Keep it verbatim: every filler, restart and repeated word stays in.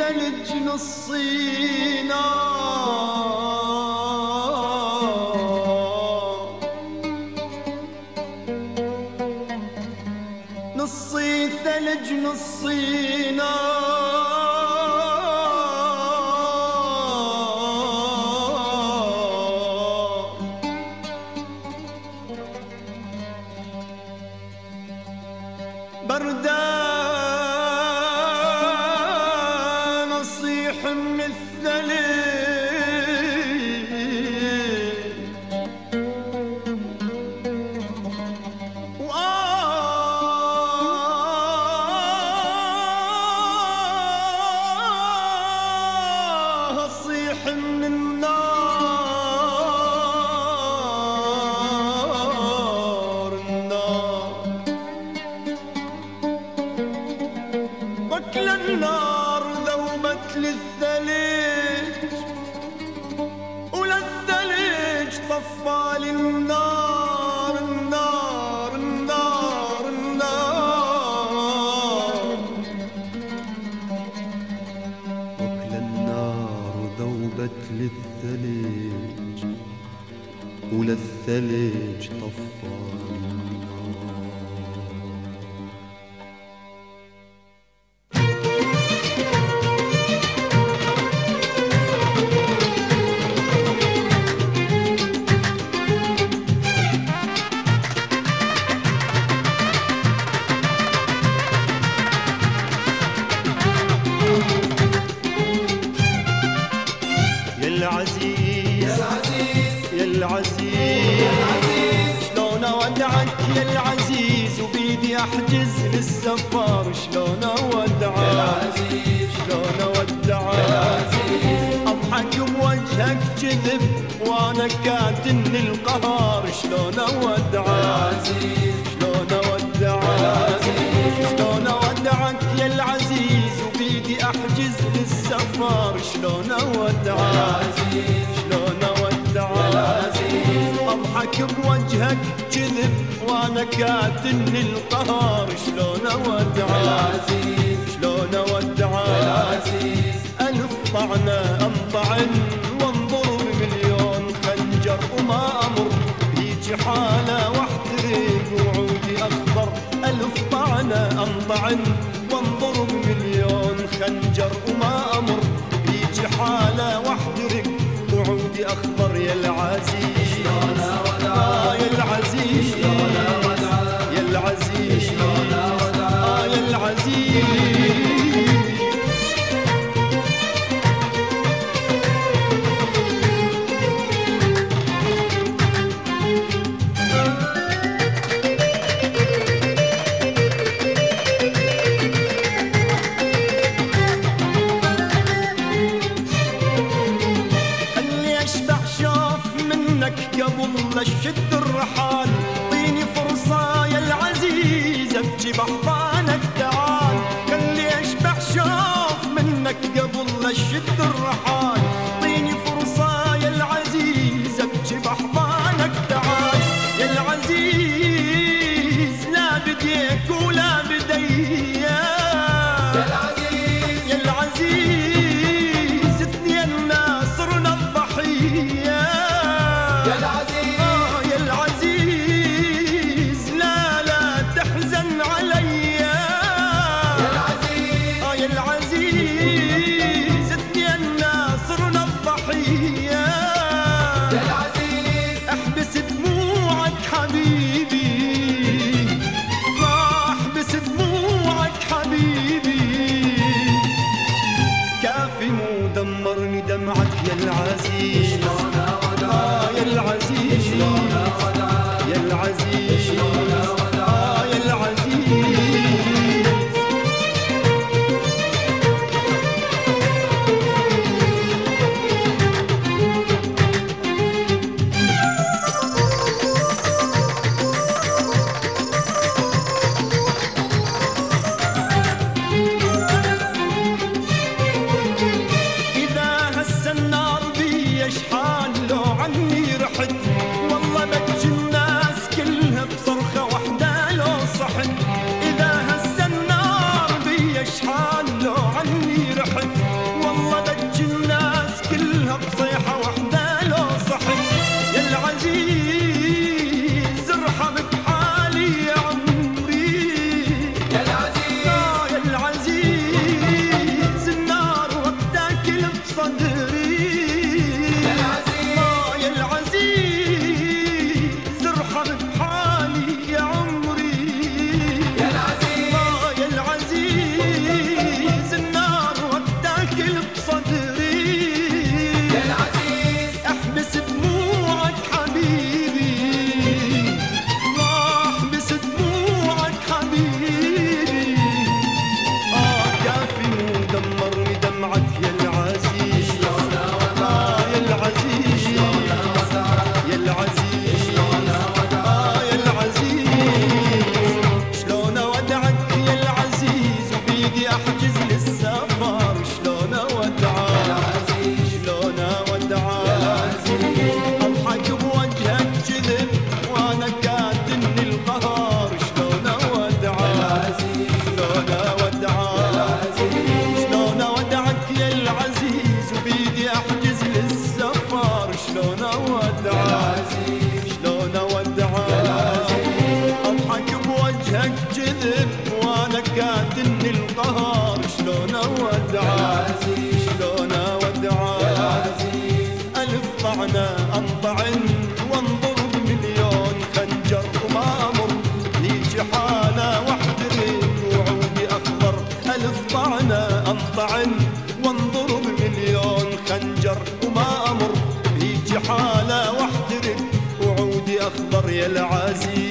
ثلج نصي نار، نصي ثلج نصي نار، بردان اصيح من الثلج، وآه اصيح من النار، النار وكل النار ذوبت للثلج، وللثلج طفى النار، النار النار النار، وكل النار ذوبت للثلج، وللثلج طفى يا العزيز يا العزيز شلون اودعك يا العزيز، وبيدي احجز للسفر شلون اودعك، شلون اودعك اضحك بوجهك كذب وانا كاتن القهر، شلون اودعك شلون اودعك شلون اودعك يا العزيز، وبيدي احجز للسفر شلون اودعك شلون اودعك اضحك بوجهك كذب وانا كاتن القهر، شلون اودعك شلون اودعك الف طعنه انطعن وانظر بمليون خنجر وما امر بيجي حاله واحترق وعودي اخضر، الف طعنه انطعن وانظر بمليون خنجر وما امر بيجي حاله واحترق وعودي اخضر، يا العزيز آه يا العزيز يا العزيز آه يا العزيز قبل لا تشد الرحال، اعطيني فرصة يا العزيز ابكي باحضانك تعال، خلي اشبع شوف منك قبل لا تشد الرحال، اعطيني فرصة يا العزيز ابكي باحضانك تعال، يا العزيز لا بديك ولا بدي يا العزيز يا العزيز اثنيننا صرنا الضحية يا العزيز آه يا العزيز لا لا تحزن علي يا العزيز آه يا العزيز اثنيننا صرنا الضحية يا العزيز احبس دموعك حبيبي، ما احبس دموعك حبيبي، كافي مو دمرني دمعك يا العزيز آه يا العزيز يا العزيز آه يا العزيز إذا هس النار بي يشحن وانضرب مليون خنجر وما أمر بهيجي حالة واحترق وعودي أخضر يا العزيز.